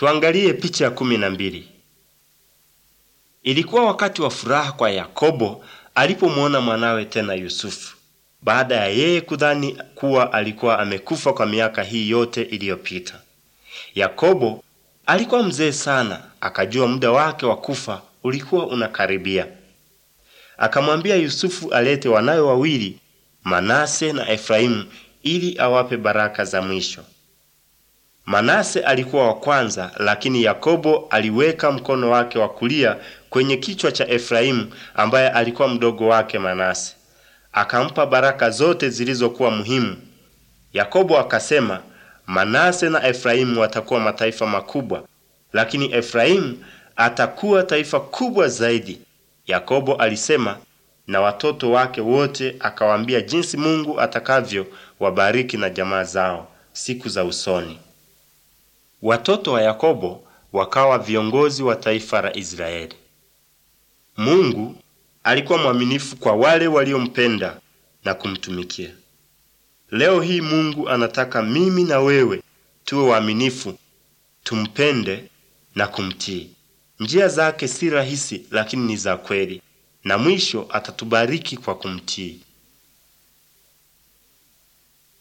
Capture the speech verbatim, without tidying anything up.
Tuangalie picha ya kumi na mbili. Ilikuwa wakati wa furaha kwa Yakobo alipomwona mwanawe tena Yusufu, baada ya yeye kudhani kuwa alikuwa amekufa kwa miaka hii yote iliyopita. Yakobo alikuwa mzee sana, akajua muda wake wa kufa ulikuwa unakaribia. Akamwambia Yusufu alete wanawe wawili, Manase na Efraimu, ili awape baraka za mwisho. Manase alikuwa wa kwanza, lakini Yakobo aliweka mkono wake wa kulia kwenye kichwa cha Efraimu ambaye alikuwa mdogo wake Manase. Akampa baraka zote zilizokuwa muhimu. Yakobo akasema, Manase na Efraimu watakuwa mataifa makubwa, lakini Efraimu atakuwa taifa kubwa zaidi. Yakobo alisema na watoto wake wote, akawaambia jinsi Mungu atakavyo wabariki na jamaa zao siku za usoni. Watoto wa Yakobo wakawa viongozi wa taifa la Israeli. Mungu alikuwa mwaminifu kwa wale waliompenda na kumtumikia. Leo hii Mungu anataka mimi na wewe tuwe waaminifu, tumpende na kumtii. Njia zake si rahisi, lakini ni za kweli, na mwisho atatubariki kwa kumtii.